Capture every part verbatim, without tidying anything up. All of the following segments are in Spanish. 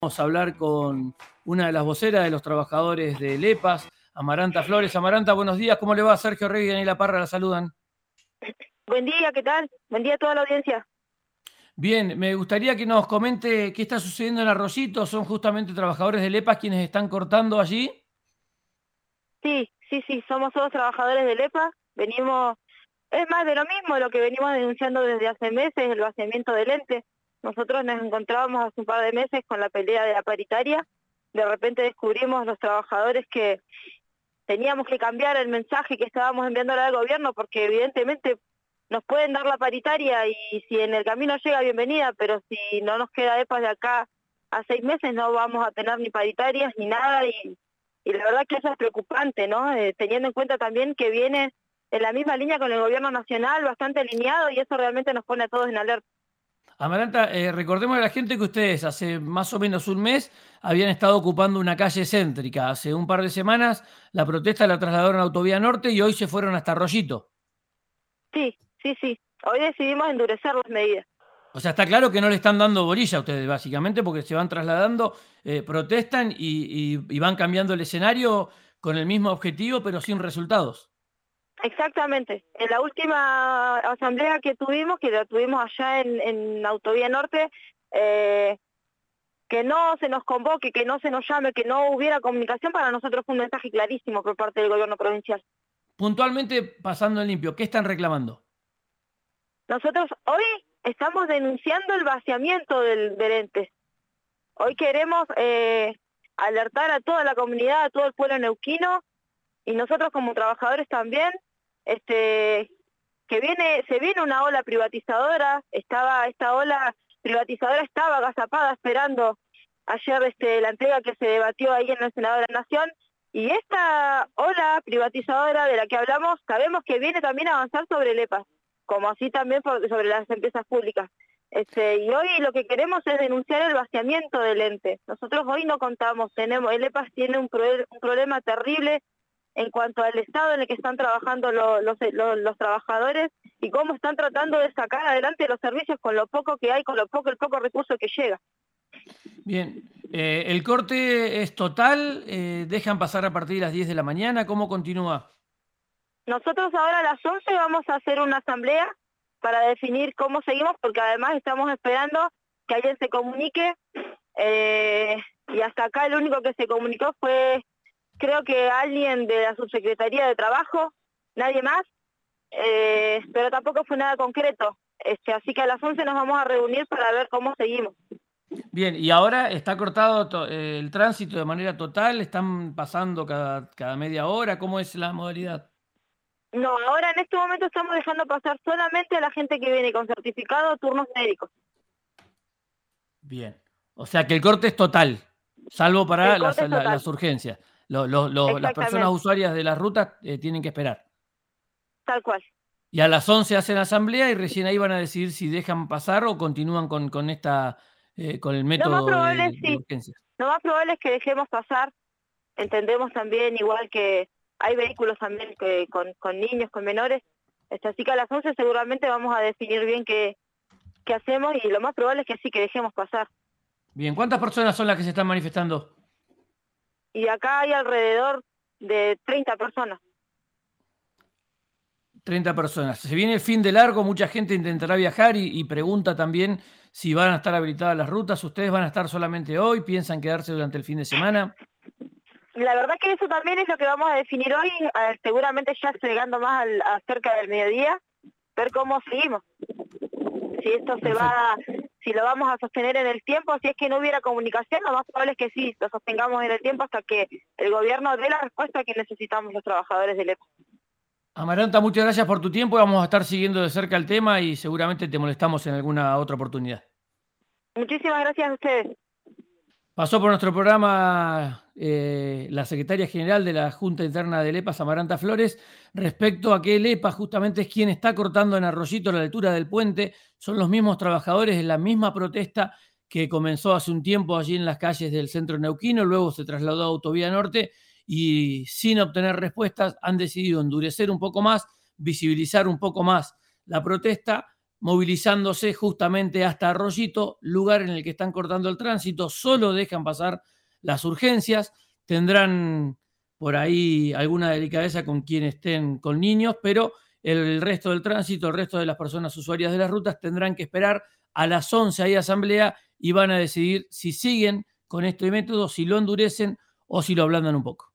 Vamos a hablar con una de las voceras de los trabajadores de LEPAS, Amaranta Flores. Amaranta, buenos días. ¿Cómo le va? Sergio Rey y Daniela Parra la saludan. Buen día, ¿qué tal? Buen día a toda la audiencia. Bien, me gustaría que nos comente qué está sucediendo en Arroyito. ¿Son justamente trabajadores de LEPAS quienes están cortando allí? Sí, sí, sí, somos todos trabajadores del E P A. Venimos, es más de lo mismo, lo que venimos denunciando desde hace meses, el vaciamiento del ente. Nosotros nos encontrábamos hace un par de meses con la pelea de la paritaria. De repente descubrimos los trabajadores que teníamos que cambiar el mensaje que estábamos enviándole al gobierno, porque evidentemente nos pueden dar la paritaria y si en el camino llega, bienvenida, pero si no nos queda E P A de acá a seis meses no vamos a tener ni paritarias ni nada, y, y la verdad que eso es preocupante, ¿no? Eh, teniendo en cuenta también que viene en la misma línea con el gobierno nacional, bastante alineado, y eso realmente nos pone a todos en alerta. Amaranta, eh, recordemos a la gente que ustedes hace más o menos un mes habían estado ocupando una calle céntrica. Hace un par de semanas la protesta la trasladaron a Autovía Norte y hoy se fueron hasta Arroyito. Sí, sí, sí. Hoy decidimos endurecer las medidas. O sea, está claro que no le están dando bolilla a ustedes, básicamente, porque se van trasladando, eh, protestan y, y- y van cambiando el escenario con el mismo objetivo, pero sin resultados. Exactamente. En la última asamblea que tuvimos, que la tuvimos allá en, en Autovía Norte, eh, que no se nos convoque, que no se nos llame, que no hubiera comunicación, para nosotros fue un mensaje clarísimo por parte del gobierno provincial. Puntualmente, pasando en limpio, ¿qué están reclamando? Nosotros hoy estamos denunciando el vaciamiento del, del ente. Hoy queremos eh, alertar a toda la comunidad, a todo el pueblo neuquino, y nosotros como trabajadores también, este, que viene, se viene una ola privatizadora. Estaba, esta ola privatizadora estaba agazapada esperando ayer este, la entrega que se debatió ahí en el Senado de la Nación, y esta ola privatizadora de la que hablamos, sabemos que viene también a avanzar sobre el E P A, como así también por, sobre las empresas públicas. Este, y hoy lo que queremos es denunciar el vaciamiento del ente. Nosotros hoy no contamos, tenemos, el E P A tiene un, pro, un problema terrible en cuanto al estado en el que están trabajando lo, los, los, los trabajadores y cómo están tratando de sacar adelante los servicios con lo poco que hay, con lo poco, el poco recurso que llega. Bien, eh, el corte es total, eh, dejan pasar a partir de las diez de la mañana, ¿cómo continúa? Nosotros ahora a las once vamos a hacer una asamblea para definir cómo seguimos, porque además estamos esperando que alguien se comunique, eh, y hasta acá el único que se comunicó fue, creo que alguien de la Subsecretaría de Trabajo, nadie más, eh, pero tampoco fue nada concreto. Este, así que a las once nos vamos a reunir para ver cómo seguimos. Bien, y ahora está cortado to- eh, el tránsito de manera total, están pasando cada, cada media hora, ¿cómo es la modalidad? No, ahora en este momento estamos dejando pasar solamente a la gente que viene con certificado o turnos médicos. Bien, o sea que el corte es total, salvo para El las, corte es la- total, las urgencias. Lo- lo- lo- las personas exactamente, usuarias de las rutas eh, tienen que esperar. tal cual. Y a las once hacen asamblea y recién ahí van a decidir si dejan pasar o continúan con, con esta, eh, con el Lo más método probable es de, de sí, urgencias. lo más probable es que dejemos pasar. Entendemos también igual que hay vehículos también que con, con niños, con menores. Este, así que a las once seguramente vamos a definir bien qué, qué hacemos, y lo más probable es que sí, que dejemos pasar. Bien, ¿cuántas personas son las que se están manifestando? Y acá hay alrededor de treinta personas. Treinta personas. Se viene el fin de largo, mucha gente intentará viajar y, y pregunta también si van a estar habilitadas las rutas. ¿Ustedes van a estar solamente hoy? ¿Piensan quedarse durante el fin de semana? La verdad que eso también es lo que vamos a definir hoy, eh, seguramente ya llegando más al, a cerca del mediodía, ver cómo seguimos. Si esto se Perfecto. va, si lo vamos a sostener en el tiempo, si es que no hubiera comunicación, lo más probable es que sí, lo sostengamos en el tiempo hasta que el gobierno dé la respuesta que necesitamos los trabajadores del E P A. Amaranta, muchas gracias por tu tiempo. Vamos a estar siguiendo de cerca el tema y seguramente te molestamos en alguna otra oportunidad. Muchísimas gracias a ustedes. Pasó por nuestro programa eh, la secretaria general de la Junta Interna del EPAS, Amaranta Flores, respecto a que el EPA justamente es quien está cortando en Arroyito a la altura del puente. Son los mismos trabajadores de la misma protesta que comenzó hace un tiempo allí en las calles del centro neuquino, luego se trasladó a Autovía Norte y sin obtener respuestas han decidido endurecer un poco más, visibilizar un poco más la protesta movilizándose justamente hasta Arroyito, lugar en el que están cortando el tránsito, solo dejan pasar las urgencias, tendrán por ahí alguna delicadeza con quienes estén con niños, pero el resto del tránsito, el resto de las personas usuarias de las rutas tendrán que esperar. A las once hay asamblea y van a decidir si siguen con este método, si lo endurecen o si lo ablandan un poco.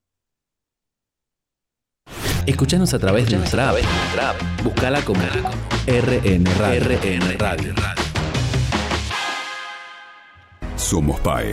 Escuchanos a través de nuestra app. Buscala como R N Radio. R N Radio. Somos P A E.